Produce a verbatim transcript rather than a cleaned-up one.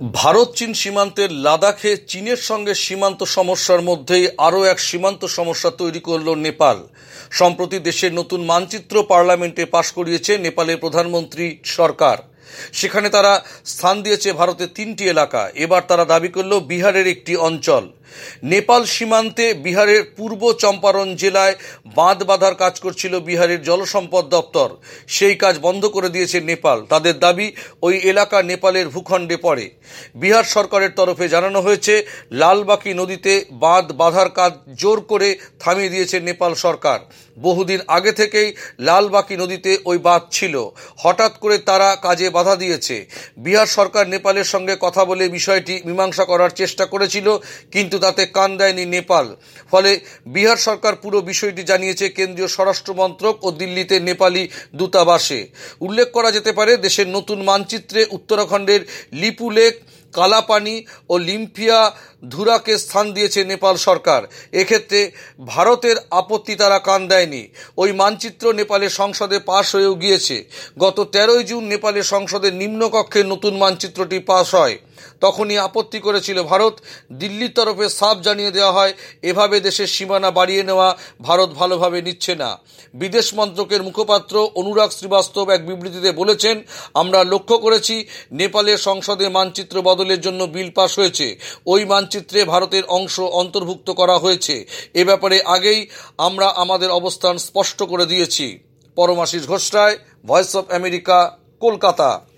ভারত চীন সীমান্তের লাদাখে চীনের সঙ্গে সীমান্ত সমস্যার মধ্যেই আরও এক সীমান্ত সমস্যা তৈরি করল নেপাল। সম্প্রতি দেশের নতুন মানচিত্র পার্লামেন্টে পাশ করিয়েছে নেপালের প্রধানমন্ত্রী সরকার। সেখানে তারা স্থান দিয়েছে ভারতের তিনটি এলাকা। এবার তারা দাবি করল বিহারের একটি অঞ্চল। নেপাল সীমান্তে বিহারের পূর্ব চম্পারণ জেলায় বাঁধ বাঁধার কাজ করছিল বিহারের জলসম্পদ দপ্তর। সেই কাজ বন্ধ করে দিয়েছে নেপাল। তাদের দাবি, ওই এলাকা নেপালের ভূখণ্ডে পড়ে। বিহার সরকারের তরফে জানানো হয়েছে, লালবাকি নদীতে বাঁধ বাঁধার কাজ জোর করে থামিয়ে দিয়েছে নেপাল সরকার। বহুদিন আগে থেকেই লালবাকি নদীতে ওই বাঁধ ছিল, হঠাৎ করে তারা কাজে বাধা দিয়েছে। বিহার সরকার নেপালের সঙ্গে কথা বলে বিষয়টি মীমাংসা করার চেষ্টা করেছিল, কিন্তু তাতে কান দেয়নি নেপাল। ফলে বিহার সরকার পুরো বিষয়টি জানিয়েছে কেন্দ্রীয় স্বরাষ্ট্র মন্ত্রক ও দিল্লিতে নেপালি দূতাবাসে। উল্লেখ করা যেতে পারে, দেশের নতুন মানচিত্রে উত্তরাখণ্ডের লিপুলেক, কালাপানি ও লিম্পিয়া ধুরাকে স্থান দিয়েছে নেপাল সরকার। এক্ষেত্রে ভারতের আপত্তি তারা কান দেয়নি। ওই মানচিত্র নেপালের সংসদে পাশ হয়েও গিয়েছে। গত তেরোই জুন নেপালের সংসদের নিম্নকক্ষে নতুন মানচিত্রটি পাশ হয়। তখনই আপত্তি করেছিল ভারত। দিল্লির তরফে সাফ জানিয়ে দেওয়া হয়, এভাবে দেশের সীমানা বাড়িয়ে নেওয়া ভারত ভালোভাবে নিচ্ছে না। বিদেশ মন্ত্রকের মুখপাত্র অনুরাগ শ্রীবাস্তব এক বিবৃতিতে বলেছেন, আমরা লক্ষ্য করেছি নেপালের সংসদে মানচিত্র বদলের জন্য বিল পাশ হয়েছে। ওই মানচিত্রে ভারতের অংশ অন্তর্ভুক্ত করা হয়েছে। এ ব্যাপারে আগেই আমরা আমাদের অবস্থান স্পষ্ট করে দিয়েছি। Paramashis Ghosh Roy, voice of America, Kolkata.